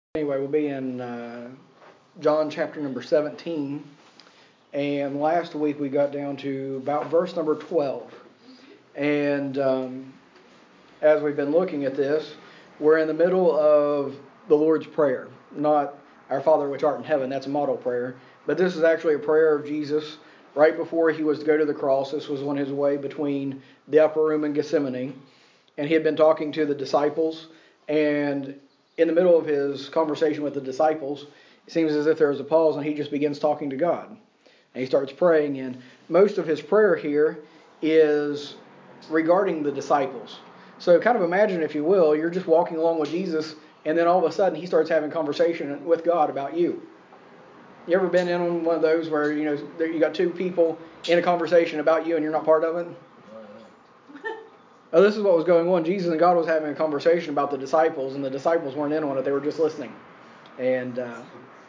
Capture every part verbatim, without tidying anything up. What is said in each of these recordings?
Anyway, we'll be in uh, John chapter number seventeen. And last week we got down to about verse number twelve. And um, as we've been looking at this, we're in the middle of the Lord's Prayer. Not Our Father which art in heaven, that's a model prayer. But this is actually a prayer of Jesus right before he was to go to the cross. This was on his way between the upper room and Gethsemane. And he had been talking to the disciples. And in the middle of his conversation with the disciples, it seems as if there was a pause and he just begins talking to God. And he starts praying, and most of his prayer here is regarding the disciples. So kind of imagine, if you will, you're just walking along with Jesus, and then all of a sudden he starts having conversation with God about you. You ever been in on one of those where, you know, you got two people in a conversation about you and you're not part of it? Oh, this is what was going on. Jesus and God was having a conversation about the disciples, and the disciples weren't in on it. They were just listening. And uh,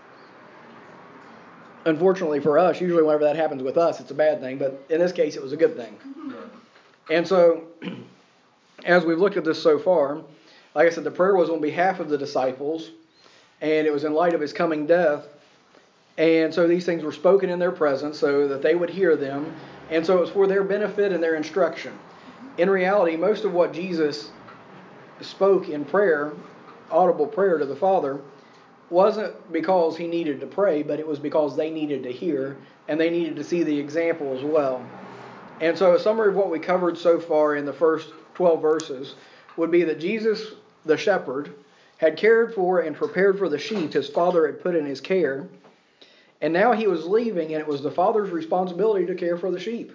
unfortunately for us, usually whenever that happens with us, it's a bad thing. But in this case, it was a good thing. And so, as we've looked at this so far, like I said, the prayer was on behalf of the disciples, and it was in light of his coming death. And so these things were spoken in their presence so that they would hear them. And so it was for their benefit and their instruction. In reality, most of what Jesus spoke in prayer, audible prayer to the Father, wasn't because he needed to pray, but it was because they needed to hear, and they needed to see the example as well. And so a summary of what we covered so far in the first twelve verses would be that Jesus, the shepherd, had cared for and prepared for the sheep his Father had put in his care, and now he was leaving, and it was the Father's responsibility to care for the sheep.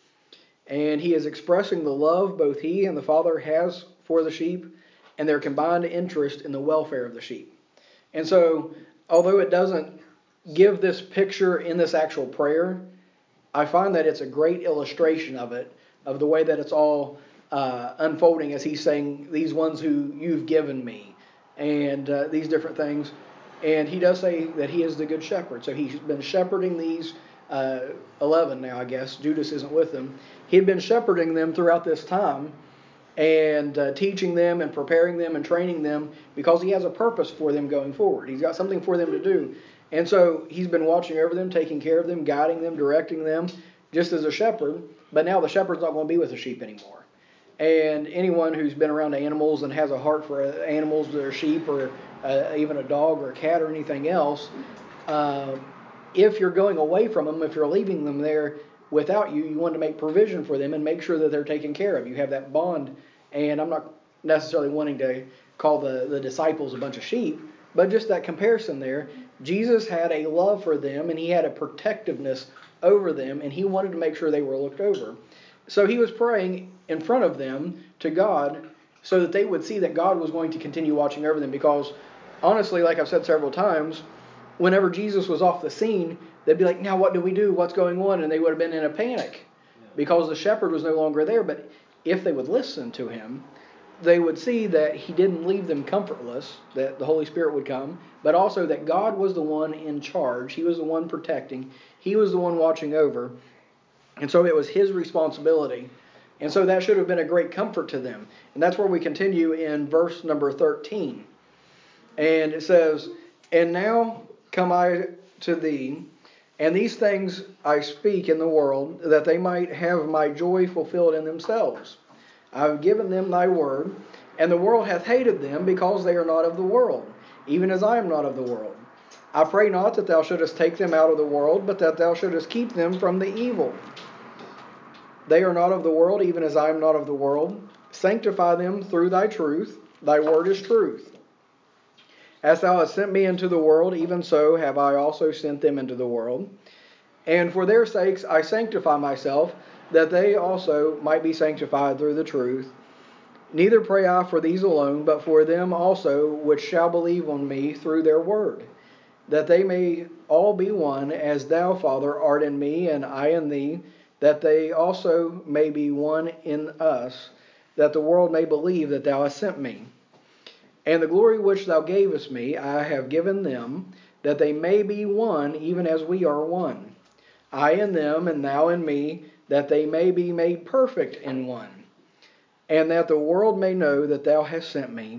And he is expressing the love both he and the Father has for the sheep and their combined interest in the welfare of the sheep. And so, although it doesn't give this picture in this actual prayer, I find that it's a great illustration of it, of the way that it's all uh, unfolding as he's saying, these ones who you've given me, and uh, these different things. And he does say that he is the good shepherd. So he's been shepherding these uh, eleven now, I guess. Judas isn't with them. He had been shepherding them throughout this time and uh, teaching them and preparing them and training them because he has a purpose for them going forward. He's got something for them to do. And so he's been watching over them, taking care of them, guiding them, directing them, just as a shepherd. But now the shepherd's not going to be with the sheep anymore. And anyone who's been around animals and has a heart for animals, their sheep, or uh, even a dog or a cat or anything else, uh, if you're going away from them, if you're leaving them there without you, you want to make provision for them and make sure that they're taken care of. You have that bond. And I'm not necessarily wanting to call the, the disciples a bunch of sheep, but just that comparison there. Jesus had a love for them, and he had a protectiveness over them, and he wanted to make sure they were looked over. So he was praying in front of them to God so that they would see that God was going to continue watching over them. Because honestly, like I've said several times, whenever Jesus was off the scene, they'd be like, now what do we do? What's going on? And they would have been in a panic because the shepherd was no longer there. But if they would listen to him, they would see that he didn't leave them comfortless, that the Holy Spirit would come, but also that God was the one in charge. He was the one protecting. He was the one watching over. And so it was his responsibility. And so that should have been a great comfort to them. And that's where we continue in verse number thirteen. And it says, and now come I to thee, and these things I speak in the world, that they might have my joy fulfilled in themselves. I have given them thy word, and the world hath hated them, because they are not of the world, even as I am not of the world. I pray not that thou shouldest take them out of the world, but that thou shouldest keep them from the evil. They are not of the world, even as I am not of the world. Sanctify them through thy truth. Thy word is truth. As thou hast sent me into the world, even so have I also sent them into the world. And for their sakes I sanctify myself, that they also might be sanctified through the truth. Neither pray I for these alone, but for them also which shall believe on me through their word, that they may all be one, as thou, Father, art in me, and I in thee, that they also may be one in us, that the world may believe that thou hast sent me. And the glory which thou gavest me, I have given them, that they may be one, even as we are one. I in them, and thou in me, that they may be made perfect in one. And that the world may know that thou hast sent me,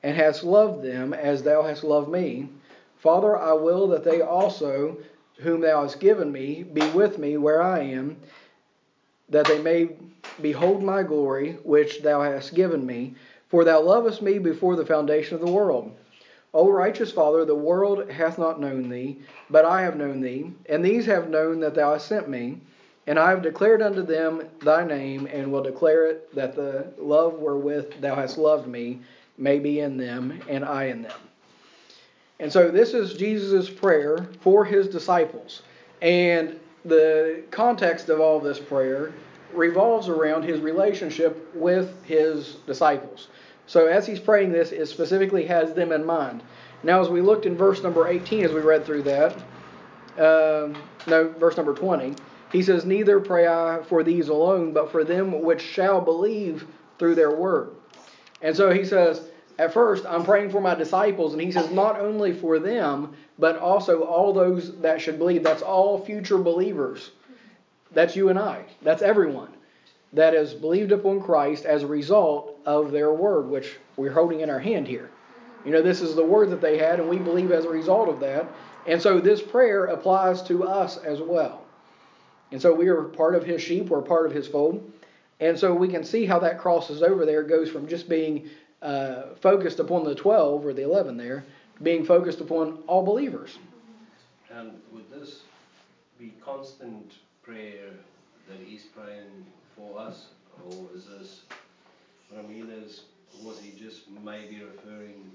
and hast loved them as thou hast loved me. Father, I will that they also, whom thou hast given me, be with me where I am, that they may behold my glory, which thou hast given me. For thou lovest me before the foundation of the world. O righteous Father, the world hath not known thee, but I have known thee, and these have known that thou hast sent me. And I have declared unto them thy name, and will declare it, that the love wherewith thou hast loved me may be in them, and I in them. And so this is Jesus' prayer for his disciples. And the context of all this prayer revolves around his relationship with his disciples. So as he's praying this, it specifically has them in mind. Now as we looked in verse number eighteen, as we read through that, um, no, verse number twenty, he says, neither pray I for these alone, but for them which shall believe through their word. And so he says, at first, I'm praying for my disciples, and he says not only for them, but also all those that should believe. That's all future believers. That's you and I. That's everyone that has believed upon Christ as a result of their word, which we're holding in our hand here. You know, this is the word that they had, and we believe as a result of that. And so this prayer applies to us as well. And so we are part of his sheep, we're part of his fold. And so we can see how that crosses over there. It goes from just being uh, focused upon the twelve or the eleven there, to being focused upon all believers. And would this be constant prayer that he's praying for us? Or is this, what I mean is, was he just maybe referring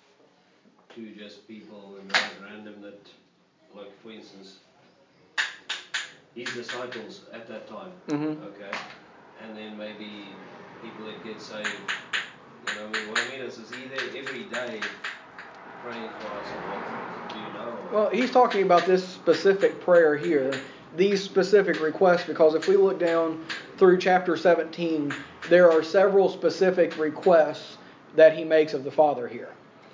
to just people and random that, like for instance, his disciples at that time, Mm-hmm. okay, and then maybe people that get saved, you know, what I mean is, is he there every day praying for us, or what? Do you know? Or? Well, he's talking about this specific prayer here, these specific requests, because if we look down through chapter seventeen, there are several specific requests that he makes of the Father here.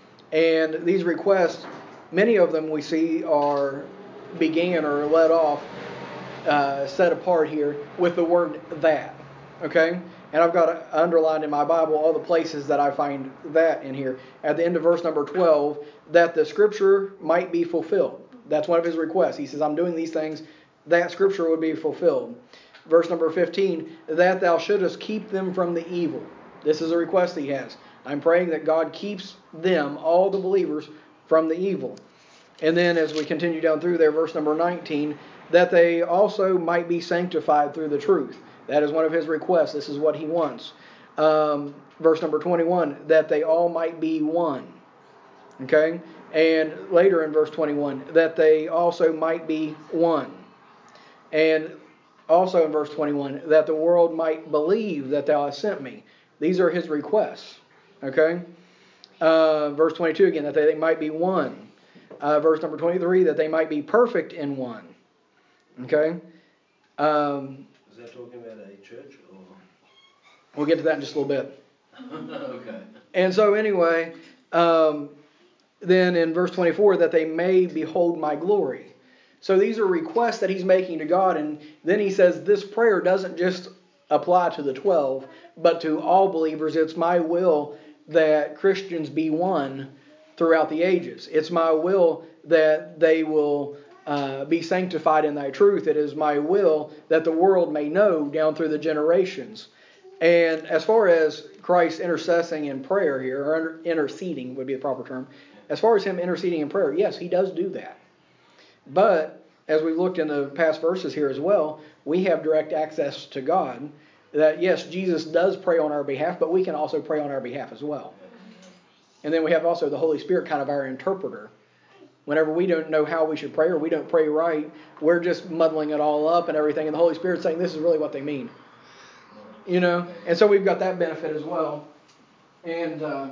And these requests, many of them we see are began or led off, uh, set apart here with the word that. Okay? And I've got underlined in my Bible all the places that I find that in here. At the end of verse number twelve, that the scripture might be fulfilled. That's one of his requests. He says, I'm doing these things, that scripture would be fulfilled. Verse number fifteen, that thou shouldest keep them from the evil. This is a request he has. I'm praying that God keeps them, all the believers, from the evil. And then as we continue down through there, verse number nineteen, that they also might be sanctified through the truth. That is one of his requests. This is what he wants. Um, verse number twenty-one, that they all might be one. Okay? And later in verse twenty-one, that they also might be one. And also in verse twenty-one, that the world might believe that thou hast sent me. These are his requests. Okay? Uh, verse twenty-two again, that they might be one. Uh, verse number twenty-three, that they might be perfect in one. Okay? Um, Is that talking about a church? Or? We'll get to that in just a little bit. Okay. And so anyway, um, then in verse twenty-four, that they may behold my glory. So these are requests that he's making to God. And then he says this prayer doesn't just apply to the twelve, but to all believers. It's my will that Christians be one throughout the ages. It's my will that they will uh, be sanctified in thy truth. It is my will that the world may know down through the generations. And as far as Christ intercessing in prayer here, or interceding would be the proper term, as far as him interceding in prayer, yes, he does do that. But as we've looked in the past verses here as well, we have direct access to God. That yes, Jesus does pray on our behalf, but we can also pray on our behalf as well. And then we have also the Holy Spirit, kind of our interpreter. Whenever we don't know how we should pray or we don't pray right, we're just muddling it all up and everything. And the Holy Spirit's saying this is really what they mean. You know? And so we've got that benefit as well. And uh,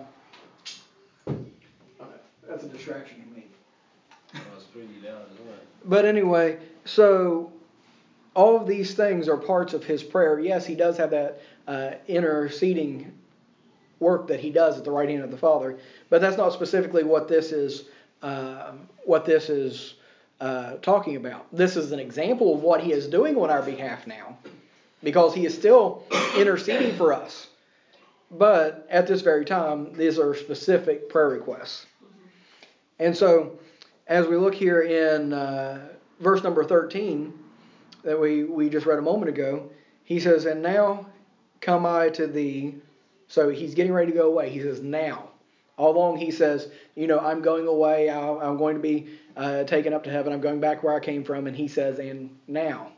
that's a distraction to me. Well, it's pretty loud, isn't it? But anyway, so all of these things are parts of his prayer. Yes, he does have that uh, interceding work that he does at the right hand of the Father, but that's not specifically what this is. Uh, what this is uh, talking about. This is an example of what he is doing on our behalf now, because he is still interceding for us. but at this very time, these are specific prayer requests. And so, as we look here in uh, verse number thirteen, that we, we just read a moment ago, he says, and now come I to thee. So he's getting ready to go away. He says, now. All along he says, you know, I'm going away. I'll, I'm going to be uh, taken up to heaven. I'm going back where I came from. And he says, and now.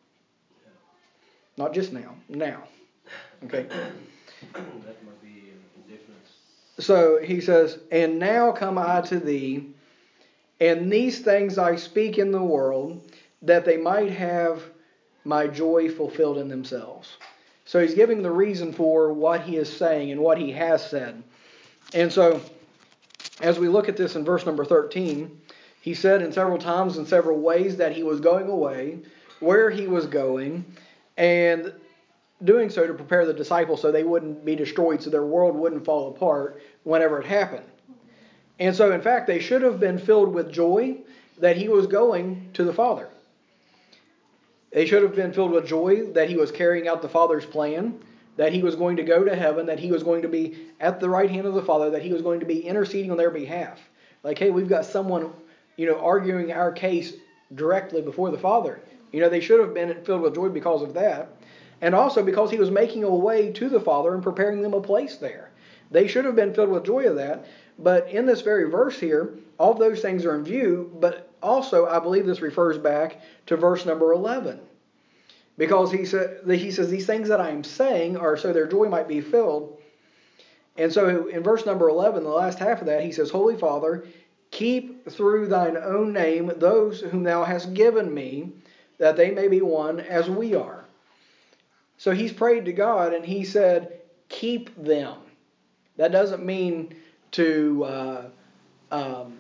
Not just now. Now. Okay. That might be indefinite. So he says, and now come I to thee, and these things I speak in the world, that they might have my joy fulfilled in themselves. So he's giving the reason for what he is saying and what he has said. And so, as we look at this in verse number thirteen, he said in several times in several ways that he was going away, where he was going, and doing so to prepare the disciples so they wouldn't be destroyed, so their world wouldn't fall apart whenever it happened. And so, in fact, they should have been filled with joy that he was going to the Father. They should have been filled with joy that he was carrying out the Father's plan, that he was going to go to heaven, that he was going to be at the right hand of the Father, that he was going to be interceding on their behalf. Like, hey, we've got someone, you know, arguing our case directly before the Father. You know, they should have been filled with joy because of that. And also because he was making a way to the Father and preparing them a place there. They should have been filled with joy of that. But in this very verse here, all those things are in view. But also, I believe this refers back to verse number eleven. Because he, sa- he says, these things that I am saying are so their joy might be filled. And so in verse number eleven, the last half of that, he says, Holy Father, keep through thine own name those whom thou hast given me, that they may be one as we are. So he's prayed to God and he said, keep them. That doesn't mean to, uh, um,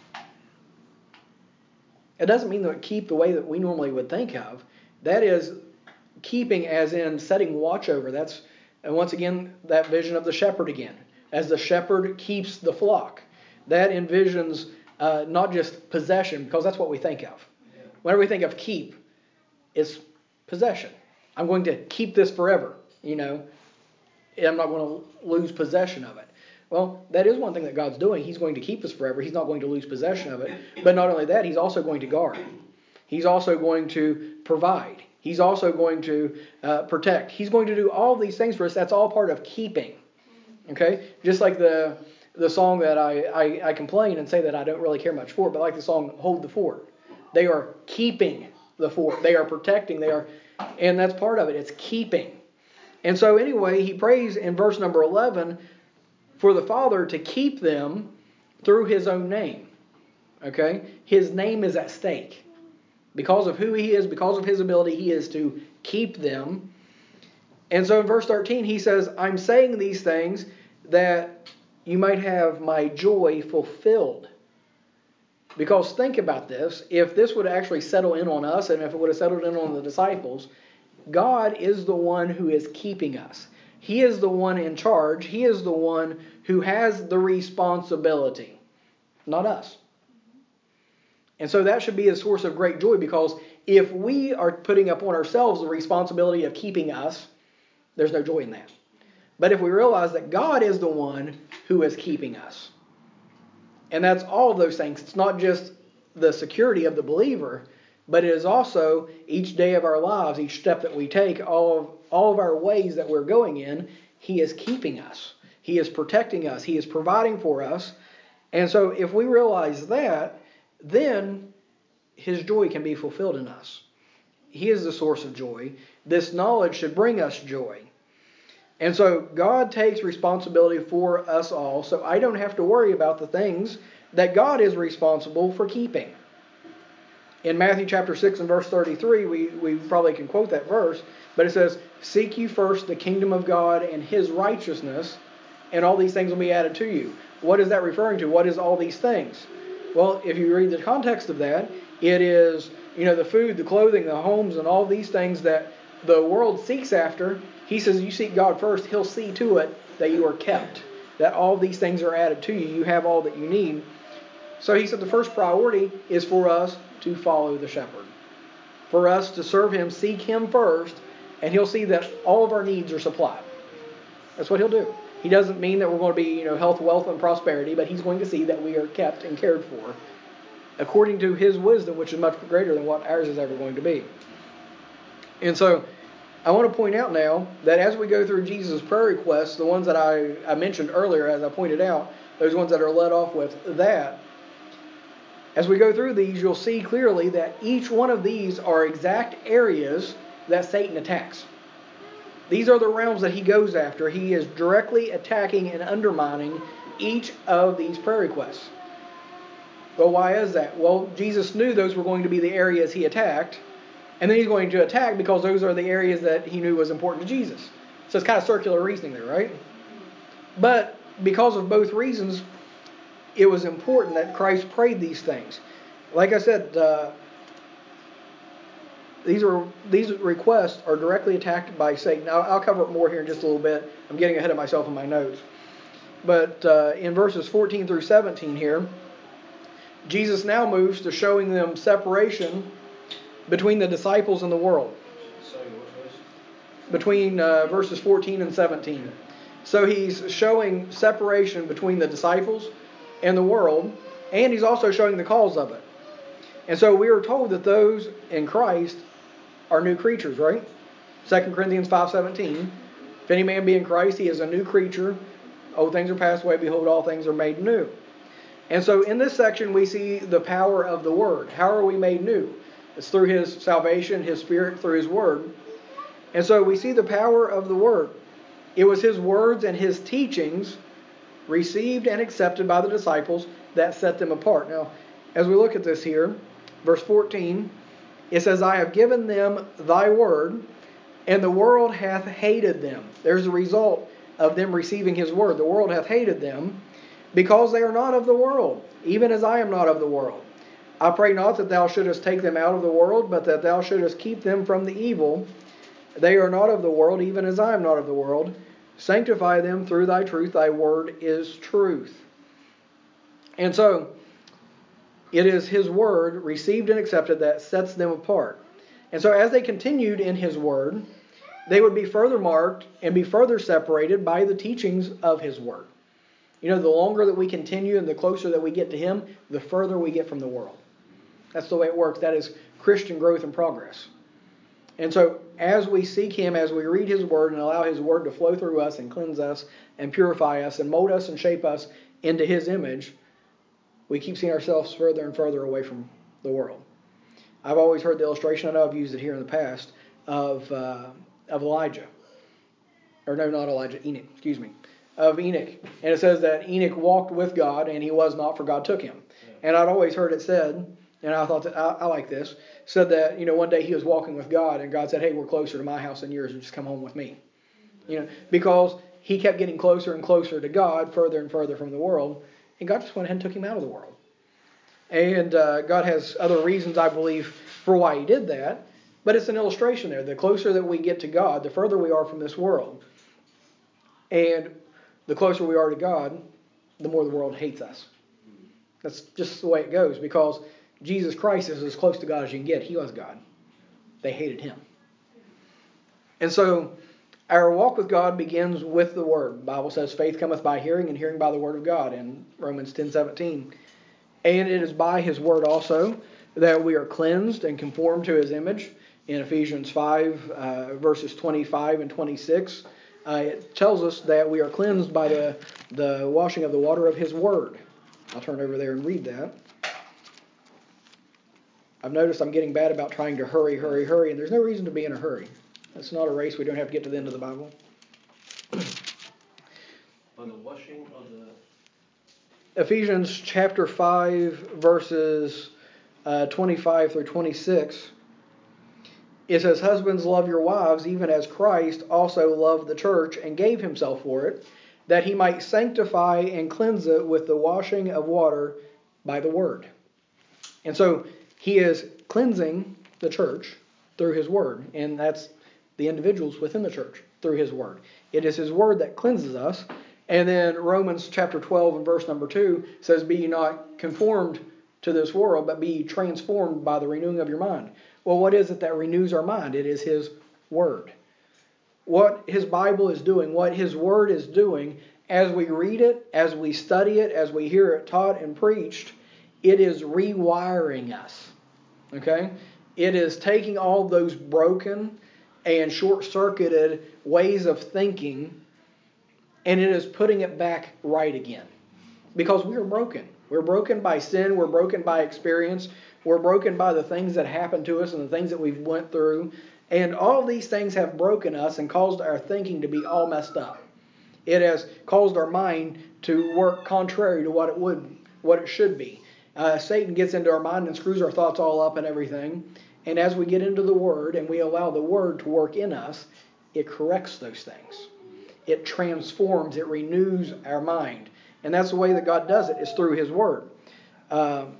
it doesn't mean to keep the way that we normally would think of. That is keeping as in setting watch over. That's, and once again, that vision of the shepherd again. As the shepherd keeps the flock. That envisions uh, not just possession, because that's what we think of. Whenever we think of keep, it's possession. I'm going to keep this forever, you know. I'm not going to lose possession of it. Well, that is one thing that God's doing. He's going to keep us forever. He's not going to lose possession of it. But not only that, he's also going to guard. He's also going to provide. He's also going to uh, protect. He's going to do all these things for us. That's all part of keeping. Okay? Just like the the song that I, I, I complain and say that I don't really care much for, but like the song Hold the Fort. They are keeping the fort. They are protecting. They are... And that's part of it. It's keeping. And so anyway, he prays in verse number eleven for the Father to keep them through his own name. Okay? His name is at stake. Because of who he is, because of his ability, he is to keep them. And so in verse thirteen, he says, I'm saying these things that you might have my joy fulfilled. Because think about this, if this would actually settle in on us, and if it would have settled in on the disciples, God is the one who is keeping us. He is the one in charge. He is the one who has the responsibility, not us. And so that should be a source of great joy, because if we are putting upon ourselves the responsibility of keeping us, there's no joy in that. But if we realize that God is the one who is keeping us, and that's all of those things. It's not just the security of the believer, but it is also each day of our lives, each step that we take, all of, all of our ways that we're going in, he is keeping us. He is protecting us. He is providing for us. And so if we realize that, then his joy can be fulfilled in us. He is the source of joy. This knowledge should bring us joy. And so God takes responsibility for us all, so I don't have to worry about the things that God is responsible for keeping. In Matthew chapter six and verse thirty-three, we, we probably can quote that verse, but it says, seek you first the kingdom of God and his righteousness, and all these things will be added to you. What is that referring to? What is all these things? Well, if you read the context of that, it is, you know, the food, the clothing, the homes, and all these things that the world seeks after. He says you seek God first, he'll see to it that you are kept, that all these things are added to you. You have all that you need. So he said the first priority is for us to follow the shepherd, for us to serve him, seek him first, and he'll see that all of our needs are supplied. That's what he'll do. He doesn't mean that we're going to be, you know, health, wealth, and prosperity, but he's going to see that we are kept and cared for according to his wisdom, which is much greater than what ours is ever going to be. And so I want to point out now that as we go through Jesus' prayer requests, the ones that I, I mentioned earlier, as I pointed out, those ones that are led off with that, as we go through these, you'll see clearly that each one of these are exact areas that Satan attacks. These are the realms that he goes after. He is directly attacking and undermining each of these prayer requests. Well, why is that? Well, Jesus knew those were going to be the areas he attacked, and then he's going to attack because those are the areas that he knew was important to Jesus. So it's kind of circular reasoning there, right? But because of both reasons, it was important that Christ prayed these things. Like I said, uh, these are these requests are directly attacked by Satan. I'll, I'll cover it more here in just a little bit. I'm getting ahead of myself in my notes. But uh, in verses fourteen through seventeen here, Jesus now moves to showing them separation between the disciples and the world. Sorry, what verse? Between uh, verses fourteen and seventeen. So he's showing separation between the disciples and the world, and he's also showing the cause of it. And so we are told that those in Christ are new creatures, right? Second Corinthians five seventeen. If any man be in Christ, he is a new creature. Old things are passed away, behold, all things are made new. And so in this section we see the power of the Word. How are we made new? It's through His salvation, His Spirit, through His Word. And so we see the power of the Word. It was His words and His teachings received and accepted by the disciples that set them apart. Now, as we look at this here, verse fourteen, it says, I have given them thy word, and the world hath hated them. There's the result of them receiving His word. The world hath hated them, because they are not of the world, even as I am not of the world. I pray not that thou shouldest take them out of the world, but that thou shouldest keep them from the evil. They are not of the world, even as I am not of the world. Sanctify them through thy truth. Thy word is truth. And so, it is His word, received and accepted, that sets them apart. And so as they continued in His word, they would be further marked and be further separated by the teachings of His word. You know, the longer that we continue and the closer that we get to Him, the further we get from the world. That's the way it works. That is Christian growth and progress. And so as we seek Him, as we read His word and allow His word to flow through us and cleanse us and purify us and mold us and shape us into His image, we keep seeing ourselves further and further away from the world. I've always heard the illustration, I know I've used it here in the past, of uh, of Elijah. Or no, not Elijah, Enoch, excuse me. Of Enoch. And it says that Enoch walked with God and he was not, for God took him. Yeah. And I'd always heard it said, and I thought that I, I like this, said that, you know, one day he was walking with God and God said, hey, we're closer to my house than yours, just come home with me. You know, because he kept getting closer and closer to God, further and further from the world, and God just went ahead and took him out of the world. And uh, God has other reasons, I believe, for why He did that. But it's an illustration there. The closer that we get to God, the further we are from this world. And the closer we are to God, the more the world hates us. That's just the way it goes. Because Jesus Christ is as close to God as you can get. He was God. They hated Him. And so our walk with God begins with the Word. The Bible says faith cometh by hearing, and hearing by the Word of God in Romans ten seventeen. And it is by His word also that we are cleansed and conformed to His image. In Ephesians five, uh, verses twenty-five and twenty-six, uh, it tells us that we are cleansed by the, the washing of the water of His word. I'll turn over there and read that. I've noticed I'm getting bad about trying to hurry, hurry, hurry, and there's no reason to be in a hurry. It's not a race. We don't have to get to the end of the Bible. By the washing of the... Ephesians chapter five, verses uh, twenty-five through twenty-six. It says, husbands, love your wives, even as Christ also loved the church and gave Himself for it, that He might sanctify and cleanse it with the washing of water by the word. And so He is cleansing the church through His word. And that's the individuals within the church through His word. It is His word that cleanses us. And then Romans chapter twelve and verse number two says, be ye not conformed to this world, but be ye transformed by the renewing of your mind. Well, what is it that renews our mind? It is His word. What His Bible is doing, what His word is doing, as we read it, as we study it, as we hear it taught and preached, it is rewiring us. Okay? It is taking all those broken and short-circuited ways of thinking, and it is putting it back right again. Because we are broken. We're broken by sin. We're broken by experience. We're broken by the things that happen to us and the things that we've went through. And all of these things have broken us and caused our thinking to be all messed up. It has caused our mind to work contrary to what it would, what it should be. Uh, Satan gets into our mind and screws our thoughts all up and everything. And as we get into the Word and we allow the Word to work in us, it corrects those things. It transforms, it renews our mind. And that's the way that God does it, is through His Word. Um,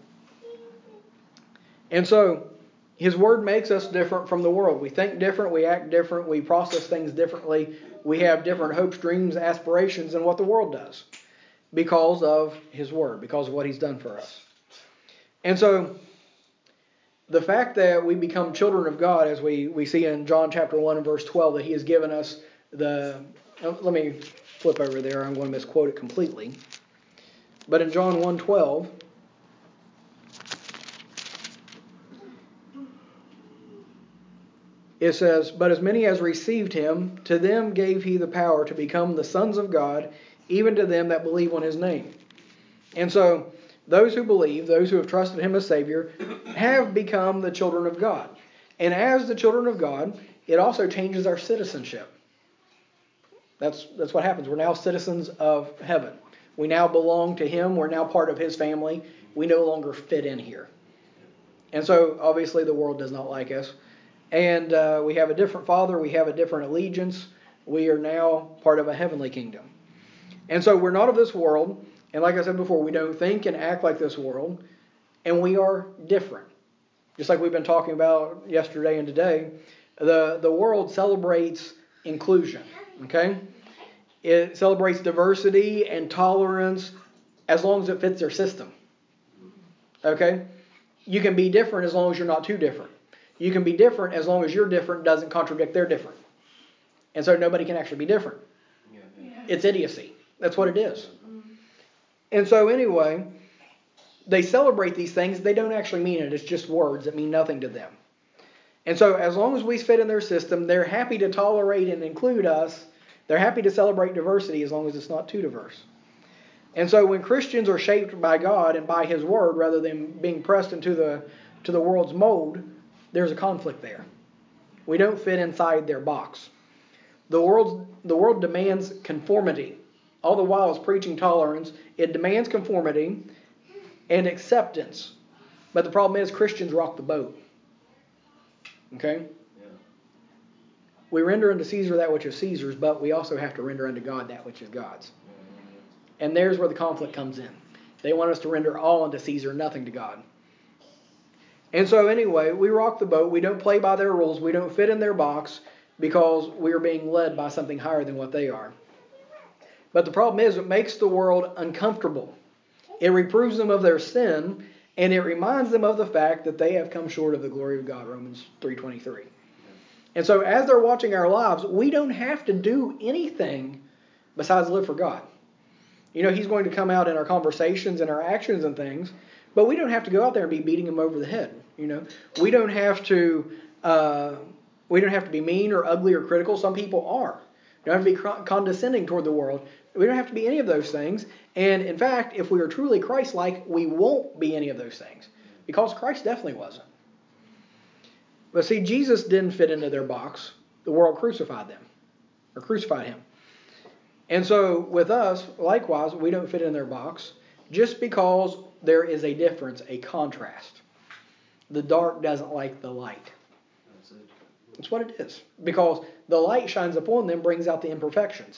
and so, His Word makes us different from the world. We think different, we act different, we process things differently. We have different hopes, dreams, aspirations than what the world does. Because of His Word, because of what He's done for us. And so, the fact that we become children of God, as we, we see in John chapter one and verse twelve, that He has given us the... Let me flip over there. I'm going to misquote it completely. But in John one twelve, it says, "But as many as received Him, to them gave He the power to become the sons of God, even to them that believe on His name." And so, those who believe, those who have trusted Him as Savior, have become the children of God. And as the children of God, it also changes our citizenship. That's, that's what happens. We're now citizens of heaven. We now belong to Him. We're now part of His family. We no longer fit in here. And so, obviously, the world does not like us. And uh, we have a different Father. We have a different allegiance. We are now part of a heavenly kingdom. And so, we're not of this world. And like I said before, we don't think and act like this world. And we are different. Just like we've been talking about yesterday and today, the, the world celebrates inclusion. Okay? It celebrates diversity and tolerance as long as it fits their system. Okay? You can be different as long as you're not too different. You can be different as long as you're different doesn't contradict their different. And so nobody can actually be different. Yeah, yeah. It's idiocy. That's what it is. And so anyway, they celebrate these things. They don't actually mean it. It's just words that mean nothing to them. And so as long as we fit in their system, they're happy to tolerate and include us. They're happy to celebrate diversity as long as it's not too diverse. And so when Christians are shaped by God and by His Word rather than being pressed into the to the world's mold, there's a conflict there. We don't fit inside their box. The world, the world demands conformity. All the while it's preaching tolerance. It demands conformity and acceptance. But the problem is Christians rock the boat. Okay? Yeah. We render unto Caesar that which is Caesar's, but we also have to render unto God that which is God's. And there's where the conflict comes in. They want us to render all unto Caesar, nothing to God. And so anyway, we rock the boat. We don't play by their rules. We don't fit in their box because we are being led by something higher than what they are. But the problem is it makes the world uncomfortable. It reproves them of their sin, and it reminds them of the fact that they have come short of the glory of God, Romans three twenty-three. And so as they're watching our lives, we don't have to do anything besides live for God. You know, He's going to come out in our conversations and our actions and things, but we don't have to go out there and be beating Him over the head. You know, we don't have to uh, we don't have to be mean or ugly or critical. Some people are. We don't have to be condescending toward the world. We don't have to be any of those things. And in fact, if we are truly Christ-like, we won't be any of those things. Because Christ definitely wasn't. But see, Jesus didn't fit into their box. The world crucified them. Or crucified Him. And so with us, likewise, we don't fit in their box. Just because there is a difference, a contrast. The dark doesn't like the light. That's it. That's what it is. Because the light shines upon them, brings out the imperfections.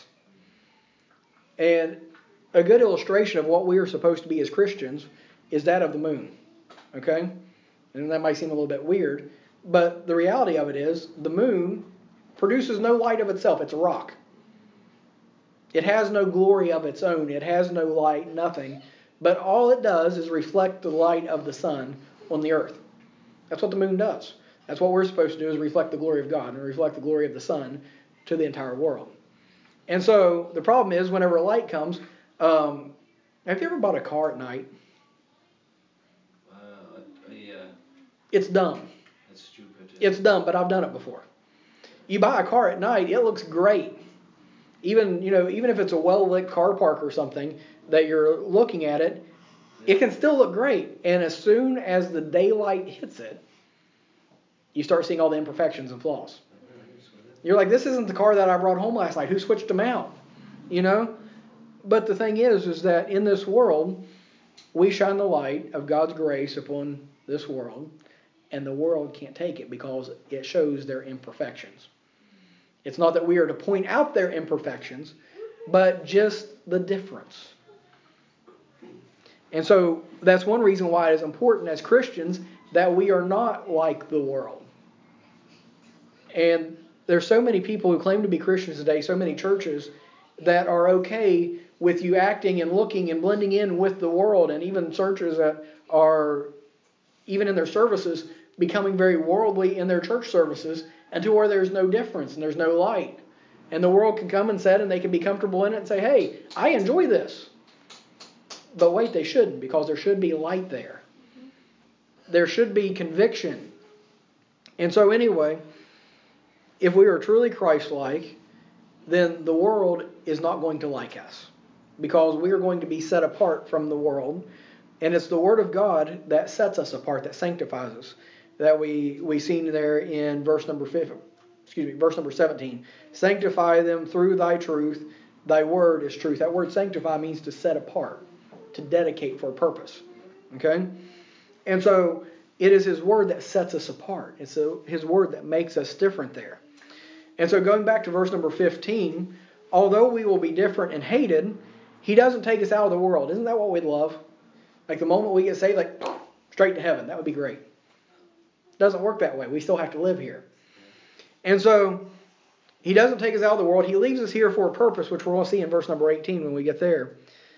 And a good illustration of what we are supposed to be as Christians is that of the moon. Okay? And that might seem a little bit weird. But the reality of it is, the moon produces no light of itself. It's a rock. It has no glory of its own. It has no light, nothing. But all it does is reflect the light of the sun on the earth. That's what the moon does. That's what we're supposed to do, is reflect the glory of God and reflect the glory of the sun to the entire world. And so the problem is whenever a light comes, um, have you ever bought a car at night? Uh, yeah. It's dumb. That's stupid. Yeah. It's dumb, but I've done it before. You buy a car at night, it looks great. Even, you know, even if it's a well-lit car park or something that you're looking at it, it can still look great. And as soon as the daylight hits it, you start seeing all the imperfections and flaws. You're like, this isn't the car that I brought home last night. Who switched them out? You know? But the thing is, is that in this world, we shine the light of God's grace upon this world, and the world can't take it because it shows their imperfections. It's not that we are to point out their imperfections, but just the difference. And so that's one reason why it is important as Christians that we are not like the world. And there's so many people who claim to be Christians today, so many churches, that are okay with you acting and looking and blending in with the world, and even churches that are, even in their services, becoming very worldly in their church services, and to where there's no difference and there's no light. And the world can come and sit and they can be comfortable in it and say, hey, I enjoy this. But wait, they shouldn't, because there should be light there. There should be conviction. And so anyway, if we are truly Christ-like, then the world is not going to like us, because we are going to be set apart from the world. And it's the Word of God that sets us apart, that sanctifies us, that we we seen there in verse number five, excuse me, verse number seventeen. Sanctify them through thy truth. Thy word is truth. That word sanctify means to set apart, to dedicate for a purpose. Okay? And so it is His word that sets us apart. It's a, His word that makes us different there. And so going back to verse number fifteen, although we will be different and hated, He doesn't take us out of the world. Isn't that what we'd love? Like the moment we get saved, like straight to heaven. That would be great. It doesn't work that way. We still have to live here. And so He doesn't take us out of the world. He leaves us here for a purpose, which we're going to see in verse number eighteen when we get there.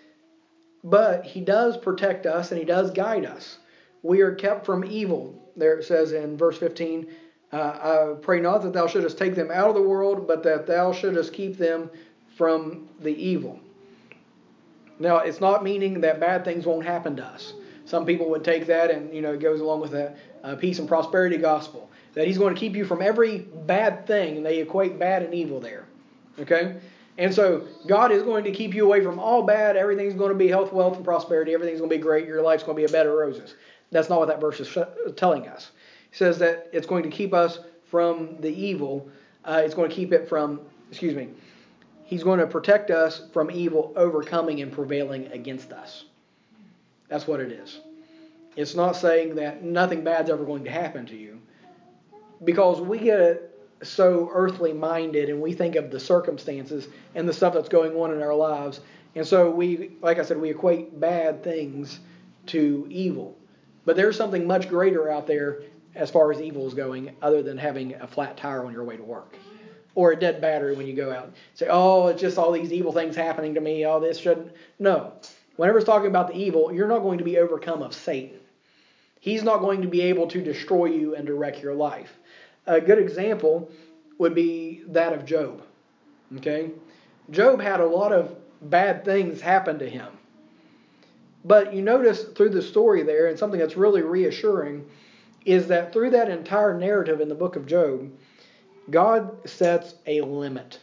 But He does protect us and He does guide us. We are kept from evil. There it says in verse fifteen, uh, I pray not that thou shouldest take them out of the world, but that thou shouldest keep them from the evil. Now, it's not meaning that bad things won't happen to us. Some people would take that and, you know, it goes along with the uh, peace and prosperity gospel, that He's going to keep you from every bad thing, and they equate bad and evil there. Okay? And so God is going to keep you away from all bad. Everything's going to be health, wealth, and prosperity. Everything's going to be great. Your life's going to be a bed of roses. That's not what that verse is telling us. It says that it's going to keep us from the evil. Uh, it's going to keep it from, excuse me, He's going to protect us from evil overcoming and prevailing against us. That's what it is. It's not saying that nothing bad's ever going to happen to you, because we get so earthly minded and we think of the circumstances and the stuff that's going on in our lives. And so we, like I said, we equate bad things to evil. But there's something much greater out there as far as evil is going, other than having a flat tire on your way to work. Or a dead battery when you go out. Say, oh, it's just all these evil things happening to me. All this shouldn't. No. Whenever it's talking about the evil, you're not going to be overcome of Satan. He's not going to be able to destroy you and to wreck your life. A good example would be that of Job. Okay? Job had a lot of bad things happen to him. But you notice through the story there, and something that's really reassuring, is that through that entire narrative in the book of Job, God sets a limit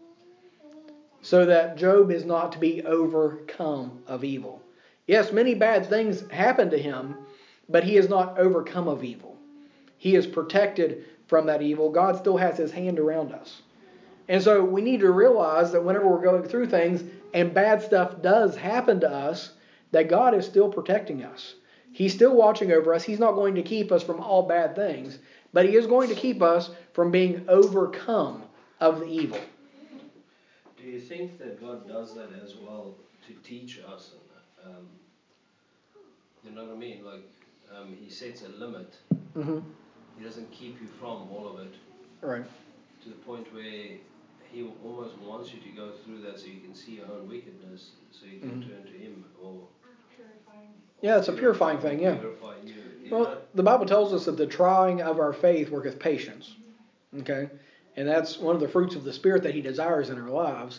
so that Job is not to be overcome of evil. Yes, many bad things happen to him, but he is not overcome of evil. He is protected from that evil. God still has His hand around us. And so we need to realize that whenever we're going through things and bad stuff does happen to us, that God is still protecting us. He's still watching over us. He's not going to keep us from all bad things, but He is going to keep us from being overcome of the evil. Do you think that God does that as well to teach us? Um, you know what I mean? Like um, He sets a limit. Mm-hmm. He doesn't keep you from all of it. Right. To the point where He almost wants you to go through that so you can see your own wickedness, so you can mm-hmm. turn to Him, or purifying. Yeah, it's a purifying thing. Yeah. Purifying you. You well, know? The Bible tells us that the trying of our faith worketh patience. Okay, and that's one of the fruits of the Spirit that He desires in our lives.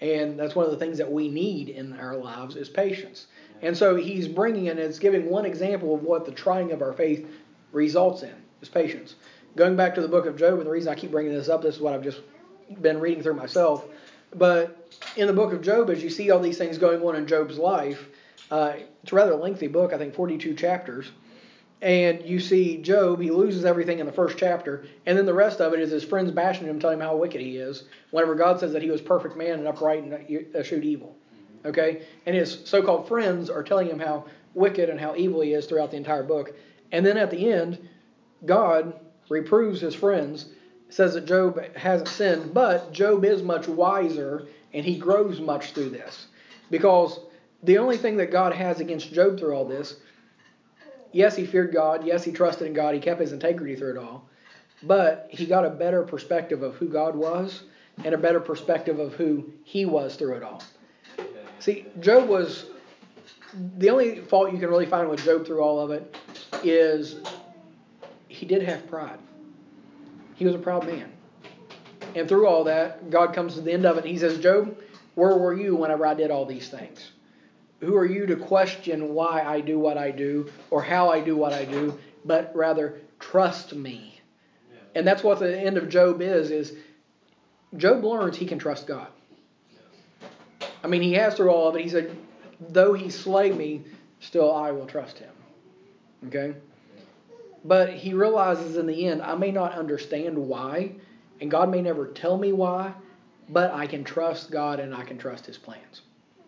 And that's one of the things that we need in our lives is patience. And so he's bringing in, it's giving one example of what the trying of our faith results in, is patience. Going back to the book of Job, and the reason I keep bringing this up, this is what I've just been reading through myself. But in the book of Job, as you see all these things going on in Job's life, uh, it's a rather lengthy book, I think forty-two chapters. And you see Job, he loses everything in the first chapter, and then the rest of it is his friends bashing him, telling him how wicked he is, whenever God says that he was perfect man and upright and eschewed evil. Okay? And his so-called friends are telling him how wicked and how evil he is throughout the entire book. And then at the end, God reproves his friends, says that Job hasn't sinned, but Job is much wiser, and he grows much through this. Because the only thing that God has against Job through all this, yes, he feared God. Yes, he trusted in God. He kept his integrity through it all. But he got a better perspective of who God was and a better perspective of who he was through it all. See, Job was, the only fault you can really find with Job through all of it is he did have pride. He was a proud man. And through all that, God comes to the end of it and he says, Job, where were you whenever I did all these things? Who are you to question why I do what I do or how I do what I do, but rather trust me. Yeah. And that's what the end of Job is, is Job learns he can trust God. Yeah. I mean, he has through all of it. He said, though he slay me, still I will trust him. Okay? But he realizes in the end, I may not understand why, and God may never tell me why, but I can trust God and I can trust his plans.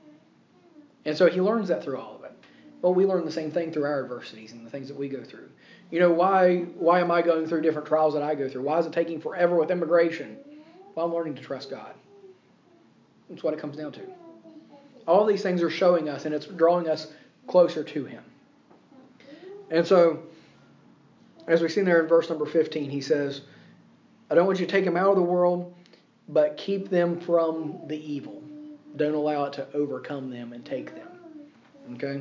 And so he learns that through all of it. Well, we learn the same thing through our adversities and the things that we go through. You know, why why am I going through different trials that I go through? Why is it taking forever with immigration? Well, I'm learning to trust God. That's what it comes down to. All these things are showing us, and it's drawing us closer to him. And so, as we see there in verse number fifteen, he says, I don't want you to take them out of the world, but keep them from the evil. Don't allow it to overcome them and take them. Okay?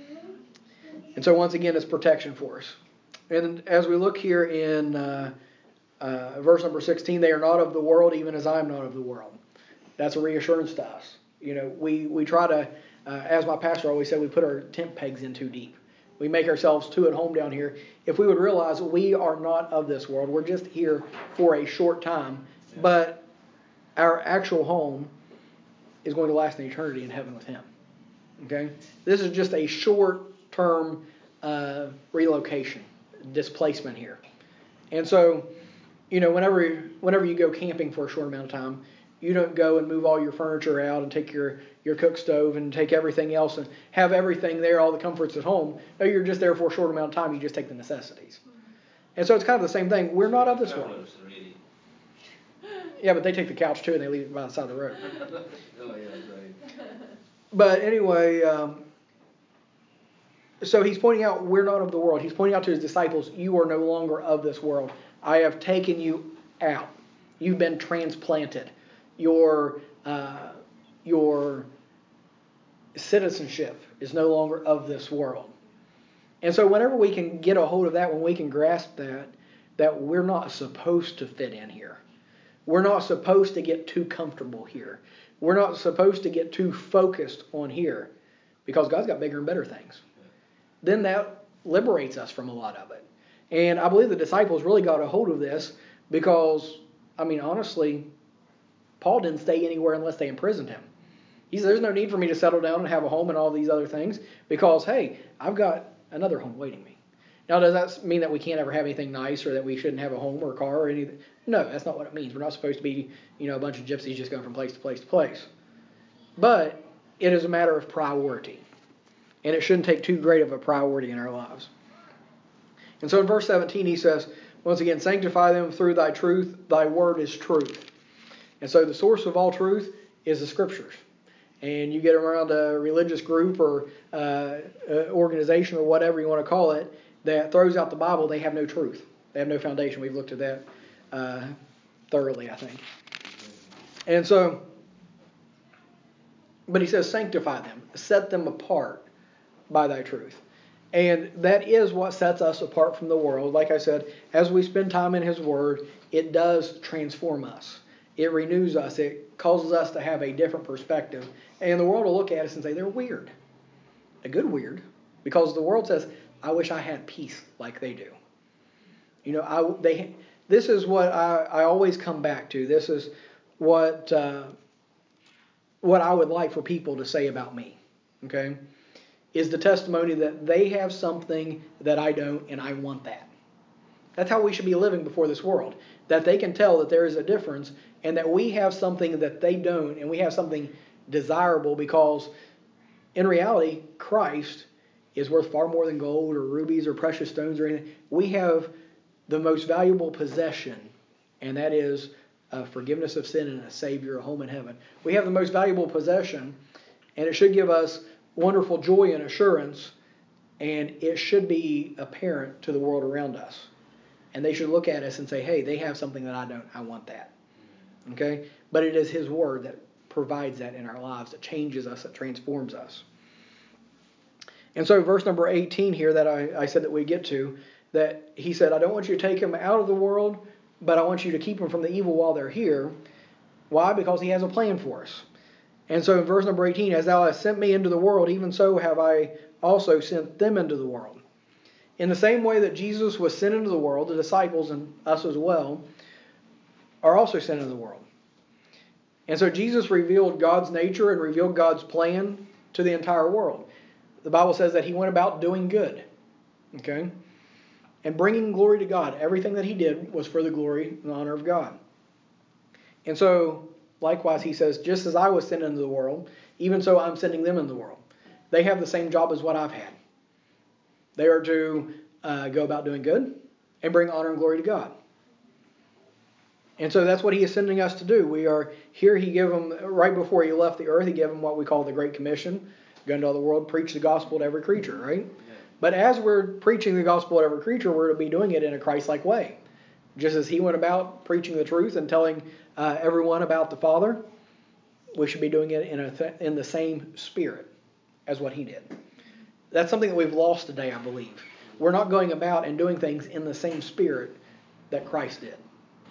And so once again, it's protection for us. And as we look here in uh, uh, verse number sixteen, they are not of the world, even as I am not of the world. That's a reassurance to us. You know, we, we try to, uh, as my pastor always said, we put our tent pegs in too deep. We make ourselves too at home down here. If we would realize we are not of this world, we're just here for a short time, but our actual home is going to last an eternity in heaven with him. Okay? This is just a short-term uh, relocation, displacement here. And so, you know, whenever whenever you go camping for a short amount of time, you don't go and move all your furniture out and take your, your cook stove and take everything else and have everything there, all the comforts at home. No, you're just there for a short amount of time. You just take the necessities. And so it's kind of the same thing. We're not of this world. Yeah, but they take the couch too and they leave it by the side of the road. Oh, yeah, right. But anyway, um, so he's pointing out we're not of the world. He's pointing out to his disciples, you are no longer of this world. I have taken you out. You've been transplanted. Your uh, your citizenship is no longer of this world. And so whenever we can get a hold of that, when we can grasp that, that we're not supposed to fit in here. We're not supposed to get too comfortable here. We're not supposed to get too focused on here because God's got bigger and better things. Then that liberates us from a lot of it. And I believe the disciples really got a hold of this because, I mean, honestly, Paul didn't stay anywhere unless they imprisoned him. He said, there's no need for me to settle down and have a home and all these other things because, hey, I've got another home waiting me. Now, does that mean that we can't ever have anything nice or that we shouldn't have a home or a car or anything? No, that's not what it means. We're not supposed to be, you know, a bunch of gypsies just going from place to place to place. But it is a matter of priority. And it shouldn't take too great of a priority in our lives. And so in verse seventeen, he says, once again, sanctify them through thy truth. Thy word is truth. And so the source of all truth is the Scriptures. And you get around a religious group or uh, organization or whatever you want to call it that throws out the Bible, they have no truth. They have no foundation. We've looked at that uh, thoroughly, I think. And so, but he says sanctify them. Set them apart by thy truth. And that is what sets us apart from the world. Like I said, as we spend time in his word, it does transform us. It renews us. It causes us to have a different perspective. And the world will look at us and say, they're weird. A good weird. Because the world says, I wish I had peace like they do. You know, I, they, this is what I, I always come back to. This is what, uh, what I would like for people to say about me. Okay? Is the testimony that they have something that I don't, and I want that. That's how we should be living before this world. That they can tell that there is a difference, and that we have something that they don't, and we have something desirable, because in reality, Christ is worth far more than gold or rubies or precious stones or anything. We have the most valuable possession, and that is uh, forgiveness of sin and a Savior, a home in heaven. We have the most valuable possession, and it should give us wonderful joy and assurance, and it should be apparent to the world around us. And they should look at us and say, hey, they have something that I don't. I want that. Okay? But it is His Word that provides that in our lives, that changes us, that transforms us. And so verse number eighteen here that I, I said that we get to, that He said, I don't want you to take them out of the world, but I want you to keep them from the evil while they're here. Why? Because He has a plan for us. And so in verse number eighteen, as thou hast sent me into the world, even so have I also sent them into the world. In the same way that Jesus was sent into the world, the disciples and us as well are also sent into the world. And so Jesus revealed God's nature and revealed God's plan to the entire world. The Bible says that He went about doing good. Okay? And bringing glory to God. Everything that He did was for the glory and honor of God. And so, likewise, He says, just as I was sent into the world, even so I'm sending them into the world. They have the same job as what I've had. They are to uh, go about doing good and bring honor and glory to God. And so that's what He is sending us to do. We are here. He gave them, right before He left the earth, He gave them what we call the Great Commission. Go into all the world, preach the gospel to every creature, right? Yeah. But as we're preaching the gospel to every creature, we're to be doing it in a Christ-like way. Just as He went about preaching the truth and telling uh, everyone about the Father, we should be doing it in, a th- in the same spirit as what He did. That's something that we've lost today, I believe. We're not going about and doing things in the same spirit that Christ did.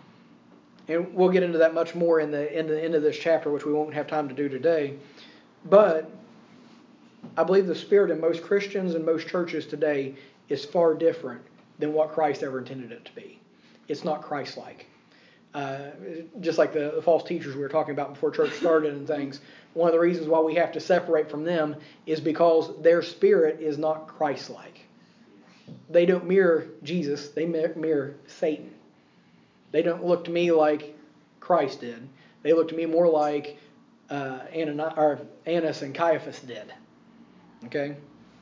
And we'll get into that much more in the, in the end of this chapter, which we won't have time to do today. But I believe the spirit in most Christians and most churches today is far different than what Christ ever intended it to be. It's not Christ-like. Uh, just like the, the false teachers we were talking about before church started and things. One of the reasons why we have to separate from them is because their spirit is not Christ-like. They don't mirror Jesus. They mirror Satan. They don't look to me like Christ did. They look to me more like uh, Annas and Caiaphas did. Okay?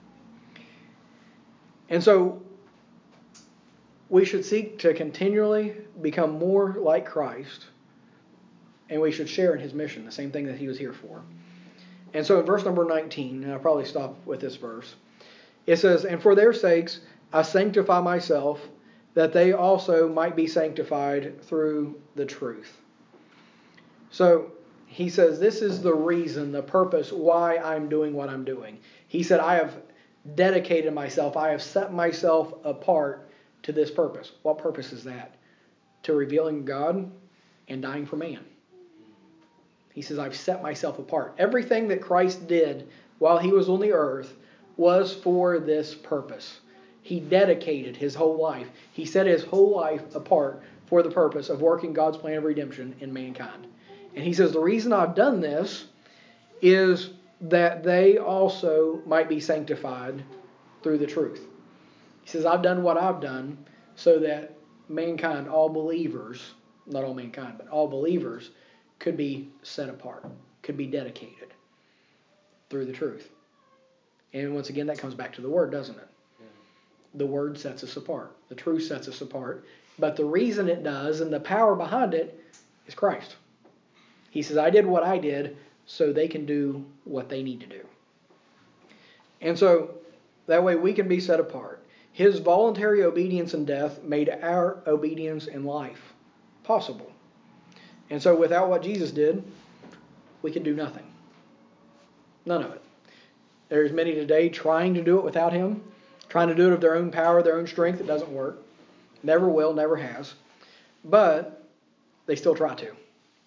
And so we should seek to continually become more like Christ, and we should share in His mission, the same thing that He was here for. And so in verse number nineteen, and I'll probably stop with this verse, it says, and for their sakes I sanctify myself, that they also might be sanctified through the truth. So he says this is the reason, the purpose why I'm doing what I'm doing. He said, I have dedicated myself, I have set myself apart to this purpose. What purpose is that? To revealing God and dying for man. He says, I've set myself apart. Everything that Christ did while He was on the earth was for this purpose. He dedicated His whole life. He set His whole life apart for the purpose of working God's plan of redemption in mankind. And He says, the reason I've done this is that they also might be sanctified through the truth. He says, I've done what I've done so that mankind, all believers, not all mankind, but all believers could be set apart, could be dedicated through the truth. And once again, that comes back to the Word, doesn't it? Yeah. The Word sets us apart. The truth sets us apart. But the reason it does and the power behind it is Christ. He says, I did what I did so they can do what they need to do. And so that way we can be set apart. His voluntary obedience in death made our obedience in life possible. And so without what Jesus did, we could do nothing. None of it. There's many today trying to do it without Him, trying to do it of their own power, their own strength. It doesn't work. Never will, never has. But they still try to.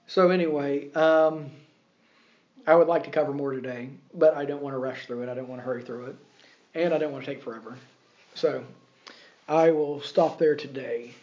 So anyway, um, I would like to cover more today, but I don't want to rush through it. I don't want to hurry through it. And I don't want to take forever. So I will stop there today.